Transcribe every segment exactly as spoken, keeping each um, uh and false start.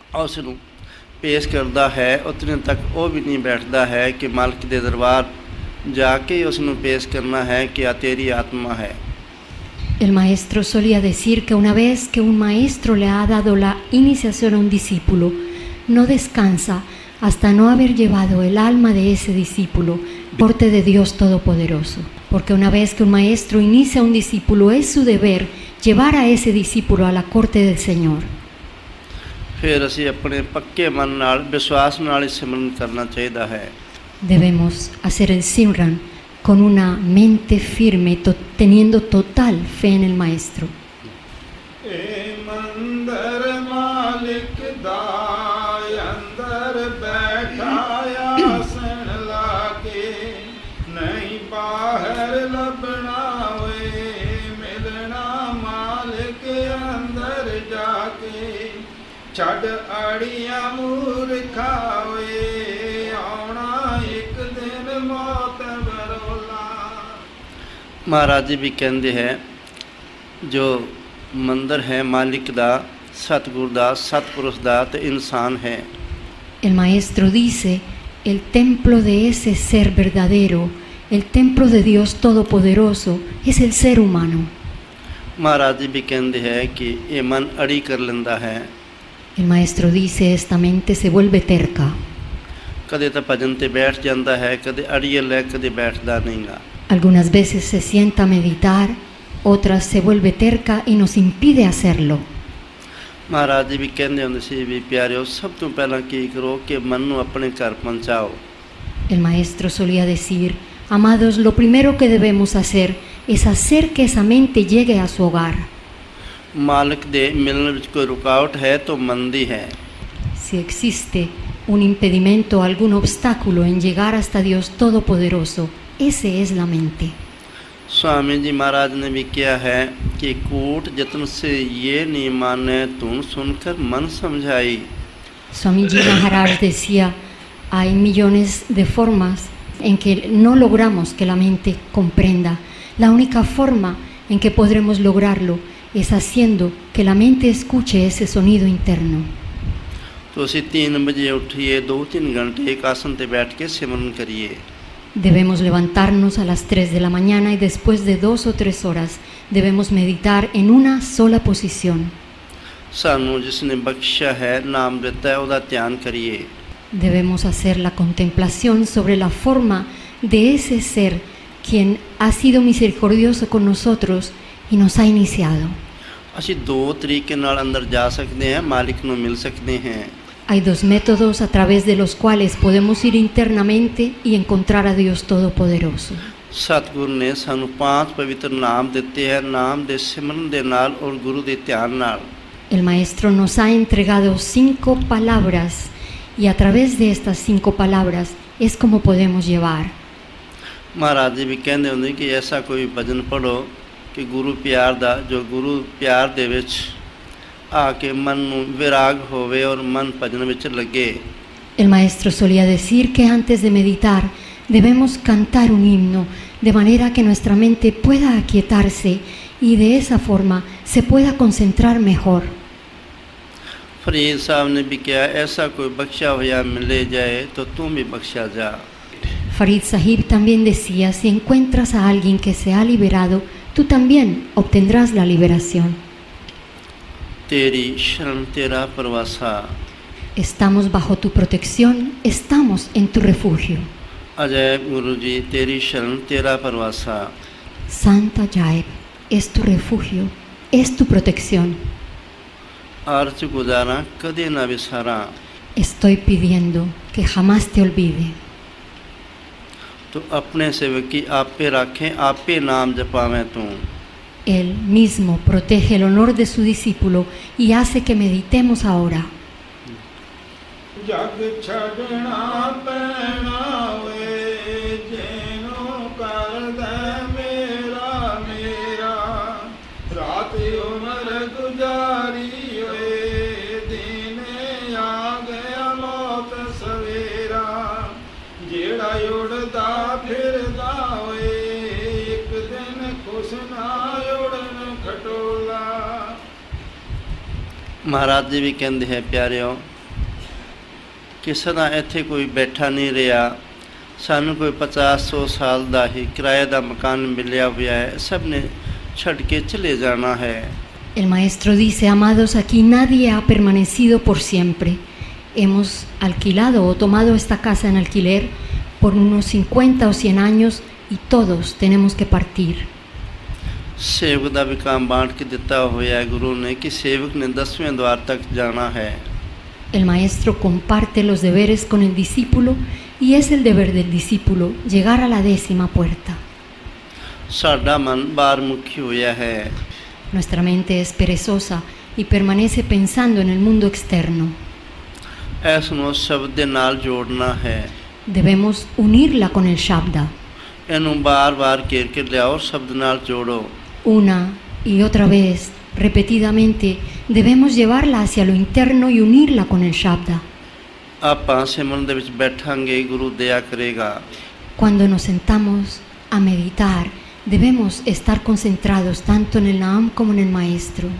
ਉਸ ਨੂੰ ਪੇਸ਼ ਕਰਦਾ ਹੈ, ਉਤਨੇ ਤੱਕ ਉਹ ਵੀ ਨਹੀਂ ਬੈਠਦਾ ਹੈ ਕਿ ਮਾਲਕ ਦੇ ਦਰਬਾਰ ਜਾ ਕੇ ਉਸ ਨੂੰ ਪੇਸ਼ ਕਰਨਾ ਹੈ ਕਿ ਆ ਤੇਰੀ ਆਤਮਾ ਹੈ। El maestro solía decir que una vez que un maestro le ha dado la iniciación a un discípulo, no descansa hasta no haber llevado el alma de ese discípulo a la corte de Dios Todopoderoso. Porque una vez que un maestro inicia a un discípulo, es su deber llevar a ese discípulo a la corte del Señor. ਫਿਰ ਅਸੀਂ ਆਪਣੇ ਪੱਕੇ ਮਨ ਨਾਲ ਵਿਸ਼ਵਾਸ ਨਾਲ ਹੀ ਸਿਮਰਨ ਕਰਨਾ ਚਾਹੀਦਾ ਹੈ। Debemos hacer el Simran con una mente firme, to- teniendo total fe en el maestro. ਏ ਮੰਦਰ ਮਾਲਿਕ ਦਾ ਅੰਦਰ ਬੈਠਾ ਆਸਣ ਲਾਗੇ, ਨਹੀਂ ਬਾਹਰ ਲੱਭਣਾ ਓਏ, ਮਿਲਣਾ ਮਾਲਿਕ ਅੰਦਰ ਜਾ ਕੇ, ਛੱਡ ਆੜੀਆਂ ਮੂਰਖਾ ਓਏ, ਆਉਣਾ ਇੱਕ ਦਿਨ ਮੌਤ ਬਰੋਲਾ। ਮਹਾਰਾਜ ਜੀ ਵੀ ਕਹਿੰਦੇ ਹੈ ਜੋ ਮੰਦਰ ਹੈ ਮਾਲਿਕ ਦਾ, ਸਤਿਗੁਰ ਦਾ, ਸਤਿਪੁਰਸ਼ ਦਾ ਤੇ ਇਨਸਾਨ ਹੈ। El maestro dice, el templo de ese ser verdadero, el templo de Dios Todopoderoso, es el ser humano. Maharaj ਜੀ ਵੀ ਕਹਿੰਦੇ ਹੈ ਕਿ ਇਹ ਮਨ ਅੜੀ ਕਰ ਲੈਂਦਾ ਹੈ। El maestro dice, esta mente se vuelve terca. ਕਦੇ ਤਾਂ ਭਜਨ ਤੇ ਬੈਠ ਜਾਂਦਾ ਹੈ, ਕਦੇ ਅੜੀਅਲ ਹੈ, ਕਦੇ ਬੈਠਦਾ ਨਹੀਂਗਾ। Algunas veces se sienta a meditar, otras se vuelve terca y nos impide hacerlo. Maharaj ਜੀ ਵੀ ਕਹਿੰਦੇ ਹੁੰਦੇ ਸੀ ਵੀ ਪਿਆਰਿਓ, ਸਭ ਤੋਂ ਪਹਿਲਾਂ ਕੀ ਕਰੋ ਕਿ ਮਨ ਨੂੰ ਆਪਣੇ ਘਰ ਪਹੁੰਚਾਓ। El maestro solía decir, amados, lo primero que debemos hacer es hacer que esa mente llegue a su hogar. ਮਾਲਕ ਦੇ ਮਿਲਣ ਵਿੱਚ ਕੋਈ ਰੁਕਾਵਟ ਹੈ ਤਾਂ ਮਨ ਦੀ ਹੈ। Si existe un impedimento, algún obstáculo en llegar hasta Dios Todopoderoso, ese es la mente. Swami जी महाराज ने भी किया है कि कूट जतन से ये नहीं माने तुम सुनकर मन समझाई। Swamiji Maharaj decía, hay millones de formas en que no logramos que la mente comprenda. La única forma en que podremos lograrlo es haciendo que la mente escuche ese sonido interno. तो ਅਸੀਂ तीन बजे उठिए, दो तीन घंटे एक आसन पे बैठ के सिमरन करिए। Debemos levantarnos a las tres de la mañana y después de dos o tres horas debemos meditar en una sola posición. ਸਾਨੂੰ ਜਿਸਨੇ ਬਖਸ਼ਿਆ ਹੈ, ਨਾਮ ਦਿੱਤਾ ਹੈ, ਉਹਦਾ ਧਿਆਨ ਕਰੀਏ। Debemos hacer la contemplación sobre la forma de ese ser quien ha sido misericordioso con nosotros y nos ha iniciado. ਅਸੀਂ ਦੋ ਤਰੀਕੇ ਨਾਲ ਅੰਦਰ ਜਾ ਸਕਦੇ ਹਾਂ, ਮਾਲਿਕ ਨੂੰ ਮਿਲ ਸਕਦੇ ਹਾਂ। Hay dos métodos a través de los cuales podemos ir internamente y encontrar a Dios Todopoderoso. ਸਤਿਗੁਰ ਨੇ ਸਾਨੂੰ ਪੰਜ ਪਵਿੱਤਰ ਨਾਮ ਦਿੱਤੇ ਹੈ, ਨਾਮ ਦੇ ਸਿਮਰਨ ਦੇ ਨਾਲ ਔਰ ਗੁਰੂ ਦੇ ਧਿਆਨ ਨਾਲ। El maestro nos ha entregado cinco palabras y a través de estas cinco palabras es como podemos llevar. Maharaj ਜੀ ਵੀ ਕਹਿੰਦੇ ਹੁੰਦੇ ਕਿ ਐਸਾ ਕੋਈ ਭਜਨ ਪੜੋ ਕਿ ਗੁਰੂ ਪਿਆਰ ਦਾ, ਜੋ ਗੁਰੂ ਪਿਆਰ ਦੇ ਵਿੱਚ ਆ ਕੇ ਮਨ ਨੂੰ ਵਿਰਾਗ ਹੋਵੇ ਔਰ ਮਨ ਭਜਨ ਵਿੱਚ ਲੱਗੇ। El maestro solía decir que antes de meditar debemos cantar un himno de manera que nuestra mente pueda aquietarse y de esa forma se pueda concentrar mejor. Farid ਸਾਹਿਬ ਨੇ ਵੀ ਕਿਹਾ, ਐਸਾ ਕੋਈ ਬਖਸ਼ਿਆ ਹੋਇਆ ਮਿਲੇ ਜਾਏ ਤਾਂ ਤੂੰ ਵੀ ਬਖਸ਼ਿਆ ਜਾ। Farid Sahib también decía, si encuentras a alguien que se ha liberado, tú también obtendrás la liberación. तेरी शरण तेरा परवासा, Estamos bajo tu protección, estamos en tu refugio. Ajay गुरु जी तेरी शरण तेरा परवासा। Santa Jaeb, es tu refugio, es tu protección. अर्ज गुजारा कदे ना विसारा। Estoy pidiendo que jamás te olvide. तो अपने सेवक की आपे रखें, आपे नाम जपावें तू। Él mismo protege el honor de su discípulo y hace que meditemos ahora. ਜਗ ਛੱਡਣਾ ਪੈਣਾ ਵੇ, ਜਿਹਨੂੰ ਕਰਦਾ ਮੇਰਾ ਮੇਰਾ, ਰਾਤ ਉਮਰ ਗੁਜ਼ਾਰੀ ਓਏ, ਦਿਨੇ ਆ ਗਿਆ ਮੌਤ ਸਵੇਰਾ, ਜਿਹੜਾ ਉੜਦਾ ਫਿਰਦਾ ਓਏ, ਇੱਕ ਦਿਨ ਕੁਛ ਨਾ ਉੜਨ ਖਟੋਲਾ। महाराज जी भी कहते हैं, प्यारियों ਕਿ ਸਦਾ ਇੱਥੇ ਕੋਈ ਬੈਠਾ ਨਹੀਂ ਰਿਹਾ, ਸਾਨੂੰ ਕੋਈ ਪਚਾਸ ਸੌ ਸਾਲ ਦਾ ਹੀ ਕਿਰਾਏ ਦਾ ਮਕਾਨ ਮਿਲਿਆ ਹੋਇਆ ਹੈ, ਸਭ ਨੇ ਛੱਡ ਕੇ ਚਲੇ ਜਾਣਾ ਹੈ। El maestro dice, amados, aquí nadie ha permanecido por siempre. Hemos alquilado o tomado esta casa en alquiler por unos cincuenta o cien años y todos tenemos que partir. ਸੇਵਕ ਦਾ ਵੀ ਕੰਮ ਬਾਂਟ ਕੇ ਦਿੱਤਾ ਹੋਇਆ ਹੈ ਗੁਰੂ ਨੇ ਕਿ ਸੇਵਕ ਨੇ ਦਸਵੇਂ ਦੁਆਰ ਤੱਕ ਜਾਣਾ ਹੈ। El maestro comparte los deberes con el discípulo y es el deber del discípulo llegar a la décima puerta. ਸਾਡਾ ਮਨ ਬਾਹਰ ਮੁਖੀ ਹੋਇਆ ਹੈ। Nuestra mente es perezosa y permanece pensando en el mundo externo. ਇਸ ਨੂੰ ਸ਼ਬਦ ਦੇ ਨਾਲ ਜੋੜਨਾ ਹੈ। Debemos unirla con el Shabda. ਇਹਨੂੰ ਬਾਰ-ਬਾਰ ਘੇਰ ਕੇ ਲਿਆਓ, ਸ਼ਬਦ ਨਾਲ ਜੋੜੋ। Una y otra vez, repetidamente, debemos llevarla hacia lo interno y unirla con el Shabda. ਆਪਾਂ ਸਿਮਰਨ ਦੇ ਵਿੱਚ ਬੈਠਾਂਗੇ, ਗੁਰੂ ਦਇਆ ਕਰੇਗਾ। Cuando nos sentamos a meditar, debemos estar concentrados tanto en el Naam como en el Maestro.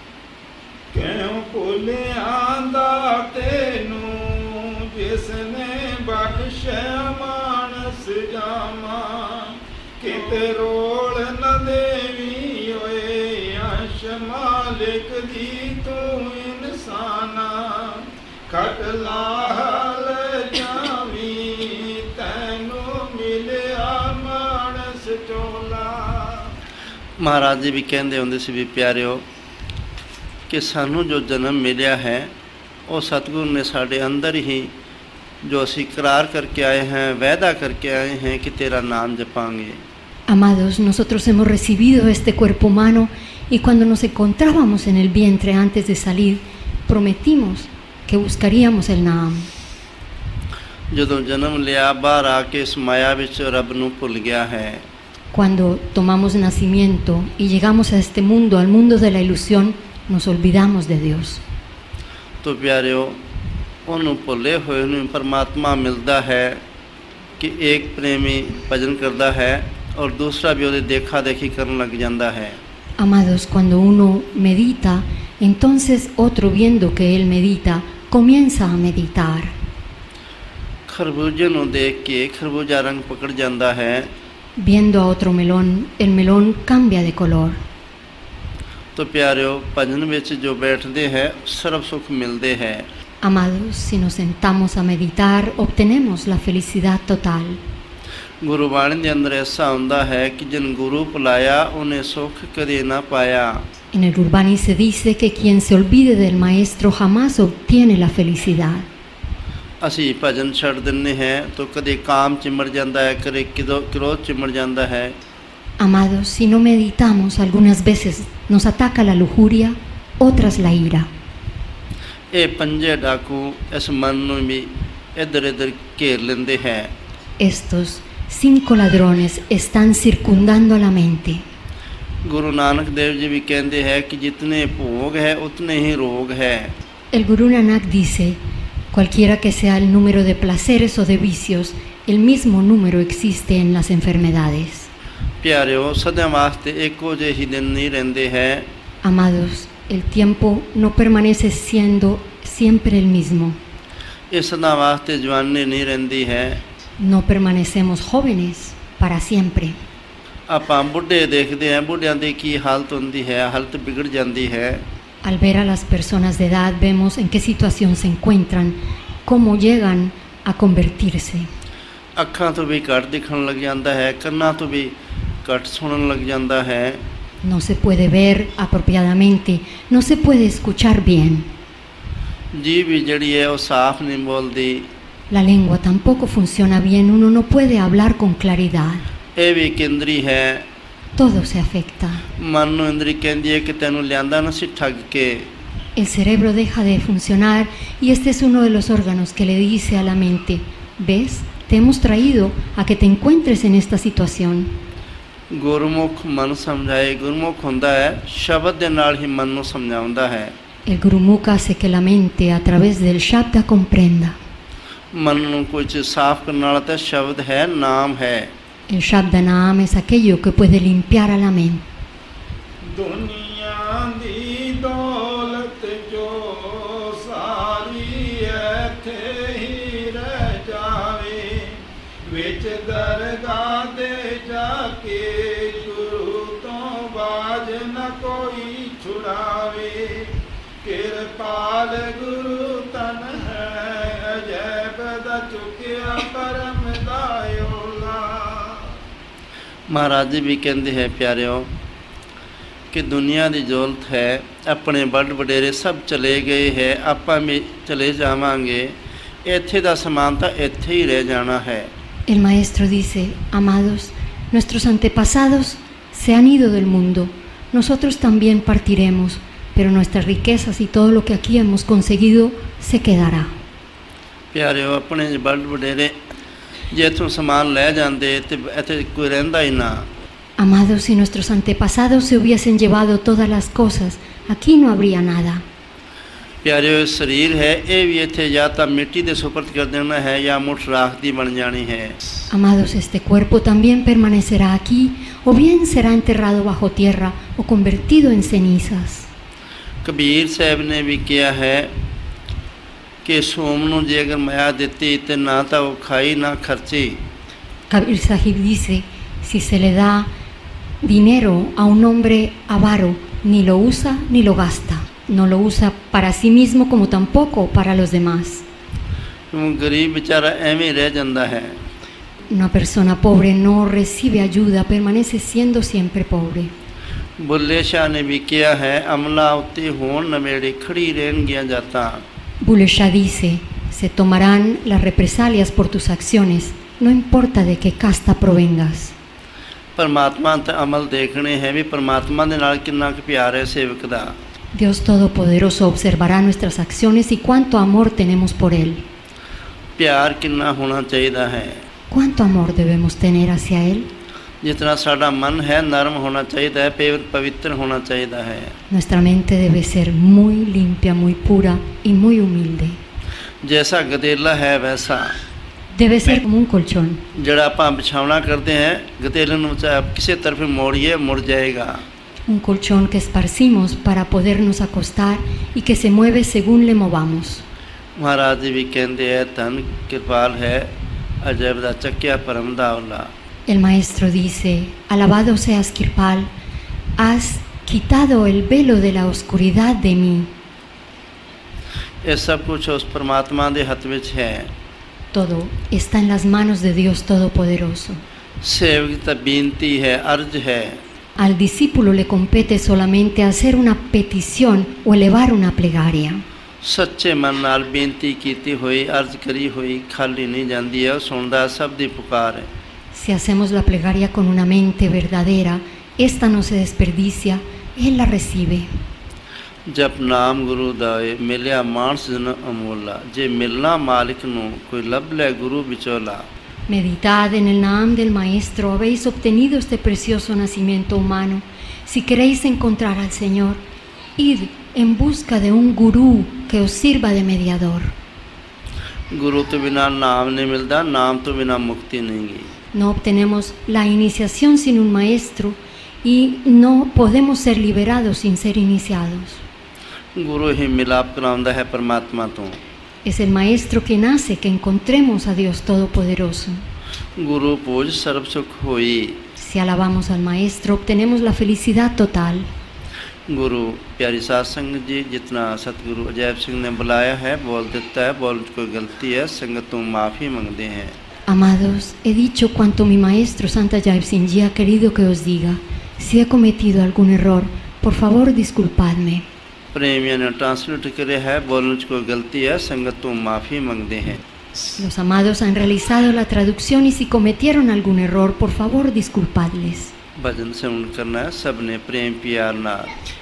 ਕਿਉਂ ਭੁੱਲਿਆ ਦਾਤੇ ਨੂੰ ਜਿਸਨੇ ਬਖਸ਼ਿਆ ਮਾਨਸ ਜਾਮਾ, ਕਿਤੇ ਰੋਲ ਨ ਦੇਵੀ ਓਏ ਅੰਸ਼ ਮਾਲਿਕ ਦੀ ਤੂੰ ਇਨਸਾਨਾ, ਖਟ ਲਾਹਲ ਜਾਵੀ ਤੈਨੂੰ ਮਿਲਿਆ ਮਾਨਸ ਚੋਲਾ। ਮਹਾਰਾਜ ਜੀ ਵੀ ਕਹਿੰਦੇ ਹੁੰਦੇ ਸੀ ਵੀ ਪਿਆਰਿਓ ਕਿ ਸਾਨੂੰ ਜੋ ਜਨਮ ਮਿਲਿਆ ਹੈ ਉਹ ਸਤਿਗੁਰੂ ਨੇ ਸਾਡੇ ਅੰਦਰ ਹੀ ਜੋ ਅਸੀਂ ਇਕਰਾਰ ਕਰਕੇ ਆਏ हैं, वायदा करके आए हैं कि तेरा नाम जपाएंगे। Amados, nosotros hemos recibido este cuerpo humano y cuando nos encontrábamos en el vientre antes de salir, prometimos que buscaríamos el Naam. ਜਦੋਂ ਜਨਮ ਲਿਆ ਬਾਹਰ ਆ ਕੇ ਇਸ ਮਾਇਆ ਵਿੱਚ ਰੱਬ ਨੂੰ ਭੁੱਲ ਗਿਆ ਹੈ। Cuando tomamos nacimiento y llegamos a este mundo, al mundo de la ilusión, nos olvidamos de Dios. ਤੋ ਪਿਆਰਿਓ ਉਹਨੂੰ ਭੁੱਲੇ ਹੋਏ ਨੂੰ ਪਰਮਾਤਮਾ ਮਿਲਦਾ ਹੈ ਕਿ ਇੱਕ ਪ੍ਰੇਮੀ ਭਜਨ ਕਰਦਾ ਹੈ ਔਰ ਦੂਸਰਾ ਵੀ ਉਹਦੇ ਦੇਖਾ ਦੇਖੀ ਕਰਨ ਲੱਗ ਜਾਂਦਾ ਹੈ। Amados, cuando uno medita, entonces otro viendo que él medita, comienza a meditar. ਖਰਬੂਜੇ ਨੂੰ ਦੇਖ ਕੇ ਖਰਬੂਜਾ ਰੰਗ ਪਕੜ ਜਾਂਦਾ ਹੈ। Viendo a otro melón, el melón cambia de color. ਤੋ ਪਿਆਰਿਓ ਭਜਨ ਵਿੱਚ ਜੋ ਬੈਠਦੇ ਹੈ ਸਰਬ ਸੁਖ ਮਿਲਦੇ ਹੈ। Amados, si nos sentamos a meditar, obtenemos la felicidad total. Gurbani ਦੇ ਅੰਦਰ ਐਸਾ ਹੁੰਦਾ ਹੈ ਕਿ ਜਿਨ ਗੁਰੂ ਭੁਲਾਇਆ ਉਹਨੇ ਸੁਖ ਕਦੇ ਨਾ ਪਾਇਆ। En el Gurbani se dice que quien se olvide del maestro jamás obtiene la felicidad. ਅਸੀਂ ਭਜਨ ਛੱਡ ਦਿੰਦੇ ਹਾਂ ਤਾਂ ਕਦੇ ਕਾਮ ਚਿਮੜ ਜਾਂਦਾ ਹੈ, ਕਦੇ ਕ੍ਰੋਧ ਚਿਮੜ ਜਾਂਦਾ ਹੈ। Amados, si no meditamos, algunas veces nos ataca la lujuria, otras la ira. ਇਹ ਪੰਜੇ ਡਾਕੂ ਇਸ ਮਨ ਨੂੰ ਵੀ ਇੱਧਰ ਇੱਧਰ ਘੇਰ ਲੈਂਦੇ ਹੈ। Estos cinco ladrones están circundando a la mente. Guru ਨਾਨਕ ਦੇਵ ਜੀ ਵੀ ਕਹਿੰਦੇ ਹੈ ਕਿ ਜਿਤਨੇ ਭੋਗ ਹੈ ਉਤਨੇ ਹੀ ਰੋਗ ਹੈ। El Guru Nanak dice, cualquiera que sea el número de placeres o de vicios, el mismo número existe en las enfermedades. ਪਿਆਰਿਓ ਸਦਾ ਵਾਸਤੇ ਇੱਕੋ ਜਿਹੇ ਹੀ ਦਿਨ ਨਹੀਂ ਰਹਿੰਦੇ ਹੈ। Amados, el tiempo no permanece siendo siempre el mismo. ਇਹ ਸਦਾ ਵਾਸਤੇ ਜਵਾਨੀ ਨਹੀਂ ਰਹਿੰਦੀ ਹੈ। No permanecemos jóvenes para siempre. ਆਪਾਂ ਬੁੱਢੇ ਦੇਖਦੇ ਹਾਂ, ਬੁੱਢਿਆਂ ਦੀ ਕੀ ਹਾਲਤ ਹੁੰਦੀ ਹੈ, ਹਾਲਤ ਵਿਗੜ ਜਾਂਦੀ ਹੈ। Al ver a las personas de edad vemos en qué situación se encuentran, cómo llegan a convertirse. ਅੱਖਾਂ ਤੋਂ ਵੀ ਘੱਟ ਦਿਖਣ ਲੱਗ ਜਾਂਦਾ ਹੈ, ਕੰਨਾਂ ਤੋਂ ਵੀ ਘੱਟ ਸੁਣਨ ਲੱਗ ਜਾਂਦਾ ਹੈ। No se puede ver apropiadamente, no se puede escuchar bien. ਜੀਭ ਵੀ ਜਿਹੜੀ ਹੈ ਉਹ ਸਾਫ਼ ਨਹੀਂ ਬੋਲਦੀ। La lengua tampoco funciona bien, uno no puede hablar con claridad. ਇਹ ਵੀ ਇੱਕ ਇੰਦਰੀ ਹੈ। Todo se afecta. ਮਨ ਨੂੰ ਇੰਦਰੀ ਕਹਿੰਦੀ ਹੈ ਕਿ ਤੈਨੂੰ ਲਿਆਂਦਾ ਨਾ ਸੀ ਠੱਗ ਕੇ। El cerebro deja de funcionar y este es uno de los órganos que le dice a la mente, ¿ves? Te hemos traído a que te encuentres en esta situación. ਗੁਰਮੁਖ ਮਨ ਸਮਝਾਏ, ਗੁਰਮੁਖ ਹੁੰਦਾ ਹੈ ਸ਼ਬਦ ਦੇ ਨਾਲ ਹੀ ਮਨ ਨੂੰ ਸਮਝਾਉਂਦਾ ਹੈ। El Gurumukh hace que la mente a través del Shabda comprenda. ਮਨ ਨੂੰ ਕੁਝ ਸਾਫ਼ ਕਰਨ ਵਾਲਾ ਤਾਂ ਸ਼ਬਦ ਹੈ, ਨਾਮ ਹੈ। El Shabda Naam es aquello que puede limpiar a la mente. ਦੁਨੀਆ ਦੀ ਦੌਲਤ ਜੋ ਸਾਰੀ ਇੱਥੇ ਹੀ विच दरगाह दे जाके गुरु तो बाज न कोई छुड़ावे कृपाल गुरु तन है अजैब दा चुकिया परम दायोला। महाराज जी भी कहते हैं प्यारियों कि दुनिया की जरूरत है, अपने बड़ वडेरे सब चले गए है, आपां भी चले जावांगे, इत्थे दा समान तां इत्थे ही रह जाना है। El maestro dice, amados, nuestros antepasados se han ido del mundo, nosotros también partiremos, pero nuestras riquezas y todo lo que aquí hemos conseguido se quedará. प्यारियों अपने बड़ वडेरे जे इत्थों समान लै जांदे ते इत्थे कोई रहिंदा ही ना। Amados, si nuestros antepasados se hubiesen llevado todas las cosas, aquí no habría nada. प्यारियों शरीर है ये भी इत्थे या तां मिट्टी दे सुपर्द कर देना है या मुठ राख दी बन जानी है। Amados, este cuerpo también permanecerá aquí o bien será enterrado bajo tierra o convertido en cenizas. Kabir साहब ने भी किया है कि सोम नूं जे अगर माया दित्ती ते ना तां वो खाई ना खर्ची। Kabir Sahib dice, si se le da dinero a un hombre avaro, ni lo usa ni lo gasta. No lo usa para sí mismo como tampoco para los demás. क्यों गरीब बेचारा एवें रह जांदा है। Una persona pobre no recibe ayuda, permanece siendo siempre pobre. Bulleh शाह ने भी किया है अमला उत्ते होण नवेड़े खड़ी रहणगियां जातां। Bulleh Shah dice, se tomarán las represalias por tus acciones, no importa de qué casta provengas. परमात्मा ते अमल देखने हैं भी परमात्मा दे नाल किन्ना क प्यार है सेवक दा। Dios Todopoderoso observará nuestras acciones y cuánto amor tenemos por Él. प्यार किन्ना होना चाहिदा है। ¿Cuánto amor debemos tener hacia Él? जितना साडा मन है नरम होना चाहिदा है, पवित्र होना चाहिदा है। Nuestra mente debe ser muy limpia, muy pura y muy humilde. जैसा गदेला है वैसा Debe ser como un colchón. जड़ा आप बिछावना करते हैं गदेले नूं चाहे किसी तरफ मोड़िए मुड़ जाएगा। Un colchón que esparcimos para podernos acostar y que se mueve según le movamos. महाराज जी भी कहते हैं धन कृपाल है अजैब दा चक्या परम दावला। El maestro dice, alabado seas Kirpal, has quitado el velo de la oscuridad de mí. ये सब कुछ उस परमात्मा दे हथ विच है। Todo está en las manos de Dios Todopoderoso. सेवक दी बेनती है, अर्ज है। Al discípulo le compete solamente hacer una petición o elevar una plegaria. सच्चे मन नाल बेनती कीती हुई अर्ज करी हुई खाली नहीं जाती है, सुनदा सब दी पुकार है। Si hacemos la plegaria con una mente verdadera, esta no se desperdicia, Él la recibe. जप नाम गुरु दाए मिलिया मानस जन अमोला, जे मिलना मालिक नू कोई लब ले गुरु बिचोला। Meditad en el Naam del Maestro, habéis obtenido este precioso nacimiento humano. Si queréis encontrar al Señor, id en busca de un gurú que os sirva de mediador. गुरु तो बिना नाम नहीं मिलता, नाम तो बिना मुक्ति नहीं गी। No obtenemos la iniciación sin un maestro y no podemos ser liberados sin ser iniciados. गुरु ही मिलाप कराउंदा है परमात्मा तो। Es el maestro quien hace que encontremos a Dios Todopoderoso. गुरु पूज सर्व सुख होई। Si alabamos al maestro, obtenemos la felicidad total. गुरु प्यारी साध संगत जी, जितना सतगुरु अजैब सिंह ने बुलाया है बोल देता है, बोल कोई गलती है संगत तुम माफ़ी मांगते हैं। Amados, he dicho cuanto mi maestro Santa Jaip Singh Ji ha querido que os diga. Si he cometido algún error, por favor disculpadme. प्रेमिया ने ट्रांसलेट करे है, बोलने च कोई गलती है संगत तुम माफ़ी मांगते हैं। Los amados han realizado la traducción y si cometieron algún error, por favor disculpadles. भजन से उन करना है सबने प्रेम प्यार नाल।